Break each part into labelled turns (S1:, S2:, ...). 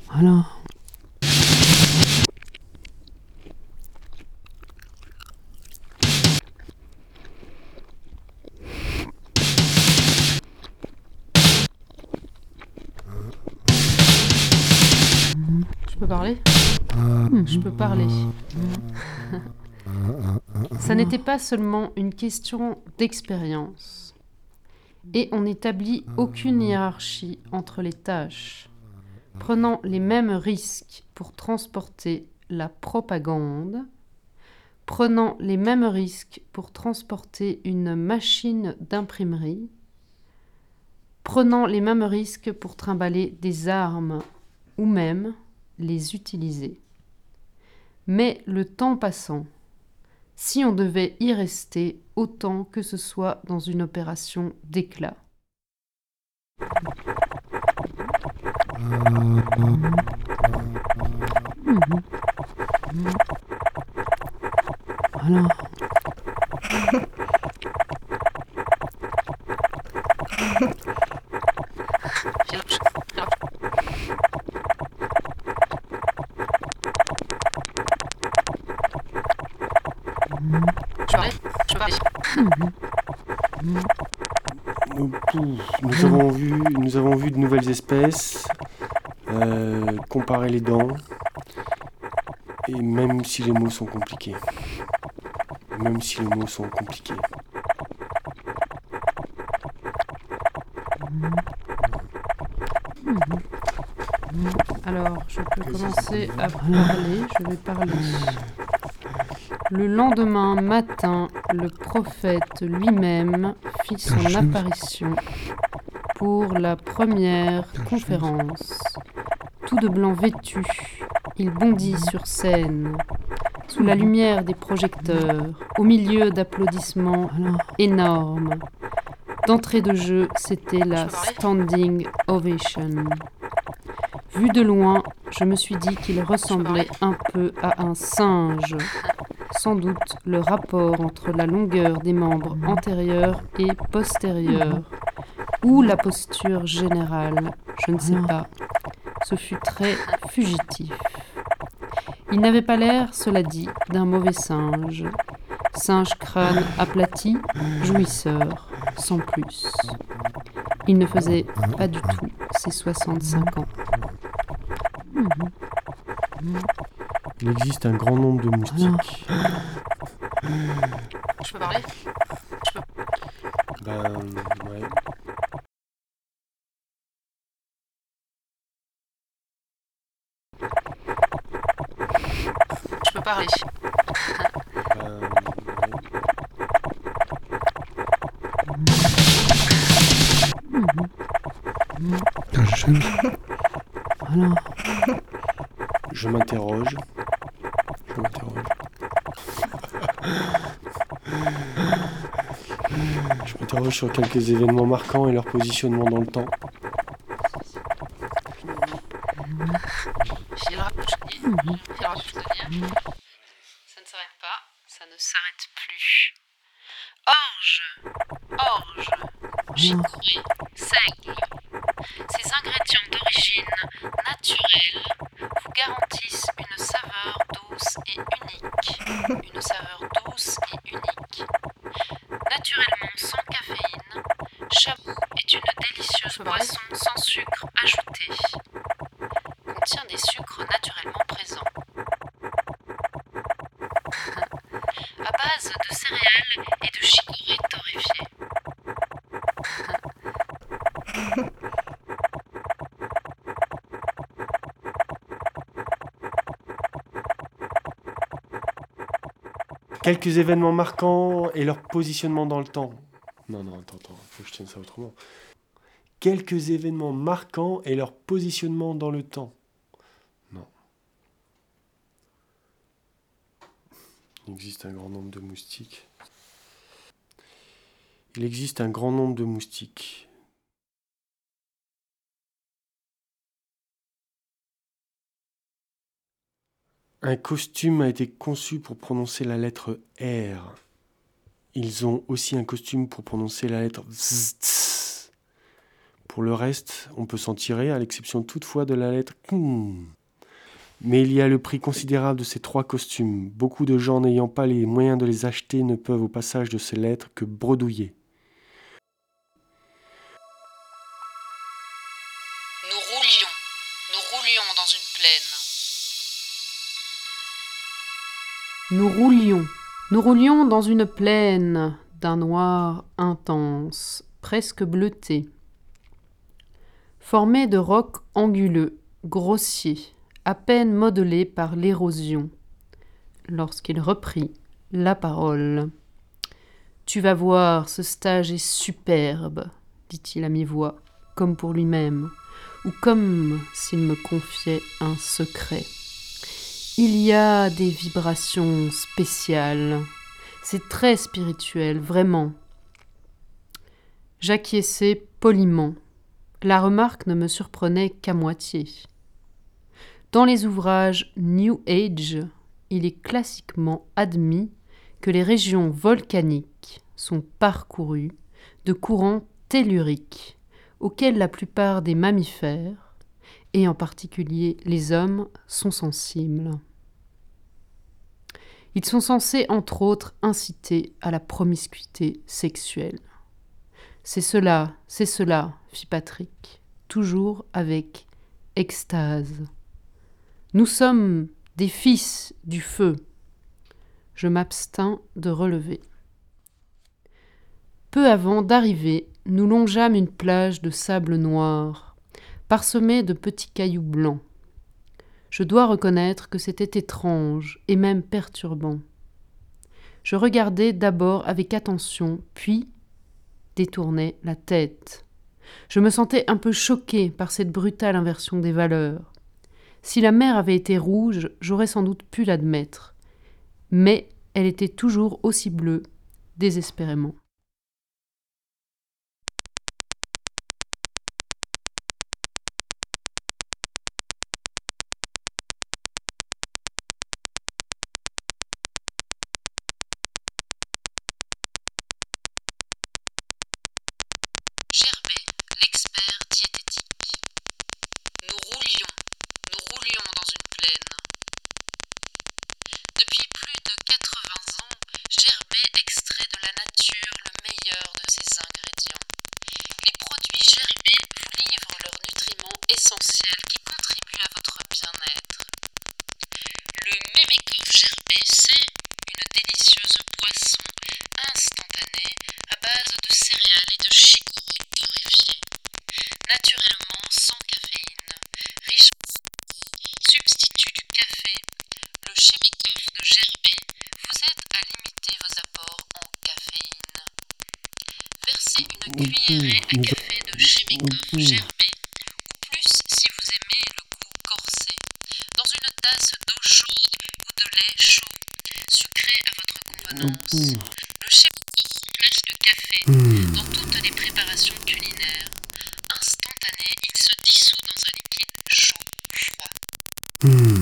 S1: Voilà.
S2: Je peux parler ? Je peux parler. Ça n'était pas seulement une question d'expérience. Et on n'établit aucune hiérarchie entre les tâches, prenant les mêmes risques pour transporter la propagande, prenant les mêmes risques pour transporter une machine d'imprimerie, prenant les mêmes risques pour trimballer des armes ou même les utiliser. Mais le temps passant, si on devait y rester autant que ce soit dans une opération d'éclat.
S1: Voilà.
S3: Nous avons vu de nouvelles espèces, comparer les dents, et même si les mots sont compliqués.
S2: Alors, je peux commencer à parler, je vais parler. Le lendemain matin, le prophète lui-même fit son apparition pour la première conférence. Tout de blanc vêtu, il bondit sur scène, sous la lumière des projecteurs, au milieu d'applaudissements énormes. D'entrée de jeu, c'était la standing ovation. Vu de loin, je me suis dit qu'il ressemblait un peu à un singe. Sans doute le rapport entre la longueur des membres antérieurs et postérieurs, ou la posture générale, je ne sais pas. Ce fut très fugitif. Il n'avait pas l'air, cela dit, d'un mauvais singe. Singe crâne aplati, jouisseur, sans plus. Il ne faisait pas du tout ses 65 ans.
S3: Il existe un grand nombre de moustiques.
S2: Je peux parler ?
S3: Ouais.
S2: Je peux parler.
S1: Voilà.
S3: Je m'interroge. Je m'interroge sur quelques événements marquants et leur positionnement dans le temps.
S2: Ça ne s'arrête pas, ça ne s'arrête plus. Orge, chicorée, seigle. Ces ingrédients d'origine naturelle vous garantissent une saveur douce et unique. Naturellement sans caféine, Chabou est une délicieuse boisson sans sucre ajouté. Contient des sucres naturellement présents. À base de céréales et de chicorée torréfiée.
S3: Quelques événements marquants et leur positionnement dans le temps. Non, attends, faut que je tienne ça autrement. Quelques événements marquants et leur positionnement dans le temps. Non. Il existe un grand nombre de moustiques. Un costume a été conçu pour prononcer la lettre R. Ils ont aussi un costume pour prononcer la lettre Z. Pour le reste, on peut s'en tirer, à l'exception toutefois de la lettre Mais il y a le prix considérable de ces 3 costumes. Beaucoup de gens n'ayant pas les moyens de les acheter ne peuvent au passage de ces lettres que bredouiller.
S2: Nous roulions dans une plaine. Nous roulions dans une plaine d'un noir intense, presque bleuté, formée de rocs anguleux, grossiers, à peine modelés par l'érosion, lorsqu'il reprit la parole. « Tu vas voir, ce stage est superbe, dit-il à mi-voix, comme pour lui-même, ou comme s'il me confiait un secret. Il y a des vibrations spéciales. C'est très spirituel, vraiment. » J'acquiesçai poliment. La remarque ne me surprenait qu'à moitié. Dans les ouvrages New Age, il est classiquement admis que les régions volcaniques sont parcourues de courants telluriques auxquels la plupart des mammifères, et en particulier les hommes, sont sensibles. Ils sont censés, entre autres, inciter à la promiscuité sexuelle. C'est cela, fit Patrick, toujours avec extase. Nous sommes des fils du feu. Je m'abstins de relever. Peu avant d'arriver, nous longeâmes une plage de sable noir, parsemée de petits cailloux blancs. Je dois reconnaître que c'était étrange et même perturbant. Je regardais d'abord avec attention, puis détournais la tête. Je me sentais un peu choquée par cette brutale inversion des valeurs. Si la mer avait été rouge, j'aurais sans doute pu l'admettre. Mais elle était toujours aussi bleue, désespérément. Gerbet, l'expert diététique. Nous roulions dans une plaine. Depuis plus de 80 ans, Gerbet extrait de la nature le meilleur de ses ingrédients. Les produits Gerbet vous livrent leurs nutriments essentiels qui contribuent à votre bien-être. Le Memekov Gerbet, c'est une délicieuse boisson instantanée à base de céréales et de chicorée torréfiée, naturellement sans caféine, riche en substitut du café. Le Chemikov de Gerbet vous aide à limiter vos apports en caféine. Versez une cuillerée à café de Chemikov Gerbet, ou plus si vous aimez le goût corsé, dans une tasse d'eau chaude ou de lait chaud, sucré à votre convenance. Le Chemikov remplace le café dans toutes les préparations culinaires. Instantané, il se dissout dans un liquide chaud ou froid.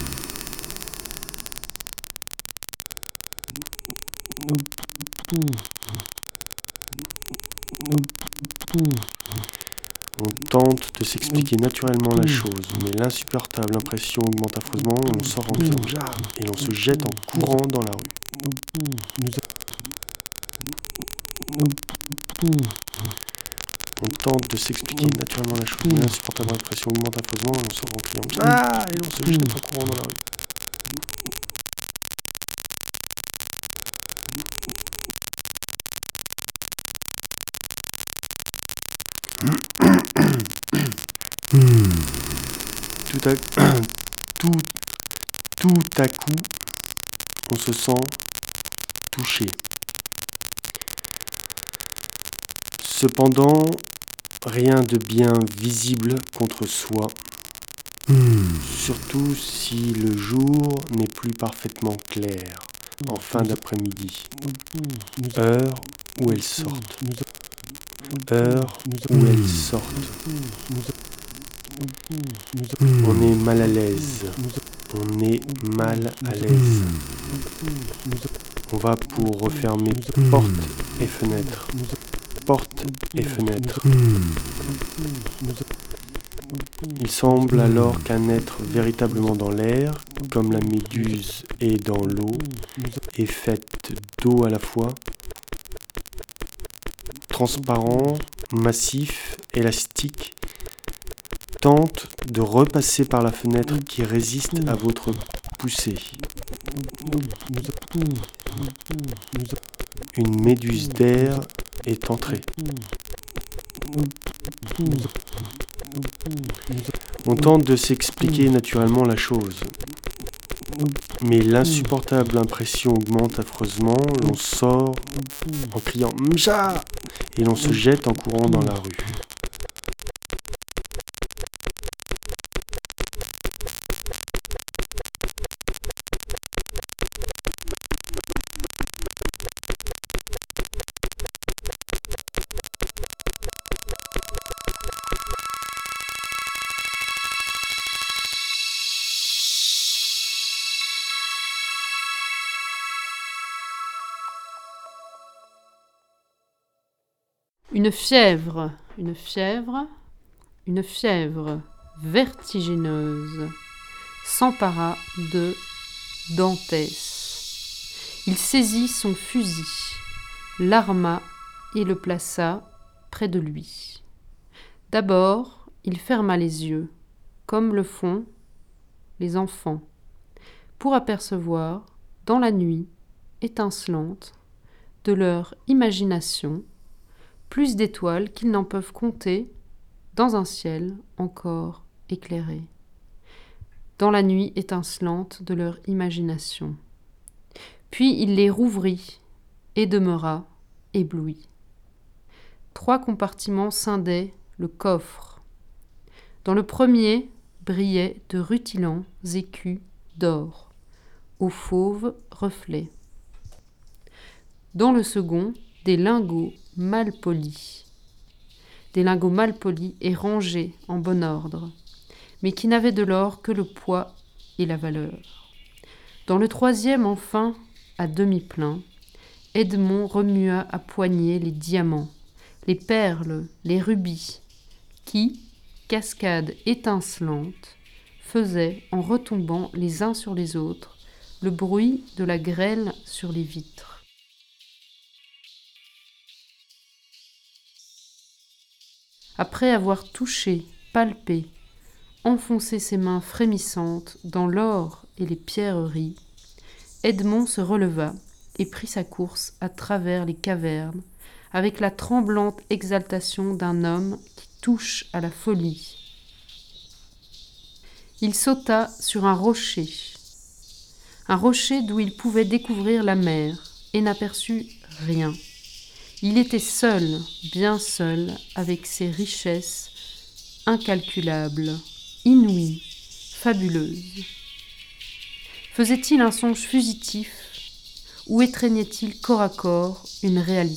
S3: On tente de s'expliquer naturellement la chose, mais l'insupportable impression augmente affreusement, on sort en cri et l'on se jette en courant dans la rue. On tente de s'expliquer naturellement la chose, mais l'insupportable impression augmente affreusement, on sort en criant et l'on se jette en courant dans la rue. Tout à coup, on se sent touché. Cependant, rien de bien visible contre soi, surtout si le jour n'est plus parfaitement clair, en fin d'après-midi, heure où elles sortent. On est mal à l'aise. On va pour refermer portes et fenêtres. portes et fenêtres. Il semble alors qu'un être véritablement dans l'air, comme la méduse est dans l'eau, est faite d'eau à la fois, transparent, massif, élastique, tente de repasser par la fenêtre qui résiste à votre poussée. Une méduse d'air est entrée. On tente de s'expliquer naturellement la chose, mais l'insupportable impression augmente affreusement, l'on sort en criant « Mcha !» et l'on se jette en courant dans la rue.
S2: Une fièvre vertigineuse s'empara de Dantès. Il saisit son fusil, l'arma et le plaça près de lui. D'abord, il ferma les yeux, comme le font les enfants, pour apercevoir, dans la nuit étincelante de leur imagination, plus d'étoiles qu'ils n'en peuvent compter dans un ciel encore éclairé. Dans la nuit étincelante de leur imagination. Puis il les rouvrit et demeura ébloui. 3 compartiments scindaient le coffre. Dans le premier brillaient de rutilants écus d'or, aux fauves reflets. Dans le second, des lingots mal polis et rangés en bon ordre, mais qui n'avaient de l'or que le poids et la valeur. Dans le troisième, enfin, à demi plein, Edmond remua à poignée les diamants, les perles, les rubis, qui, cascades étincelantes, faisaient, en retombant les uns sur les autres, le bruit de la grêle sur les vitres. Après avoir touché, palpé, enfoncé ses mains frémissantes dans l'or et les pierreries, Edmond se releva et prit sa course à travers les cavernes avec la tremblante exaltation d'un homme qui touche à la folie. Il sauta sur un rocher d'où il pouvait découvrir la mer, et n'aperçut rien. Il était seul, bien seul, avec ses richesses incalculables, inouïes, fabuleuses. Faisait-il un songe fugitif ou étreignait-il corps à corps une réalité ?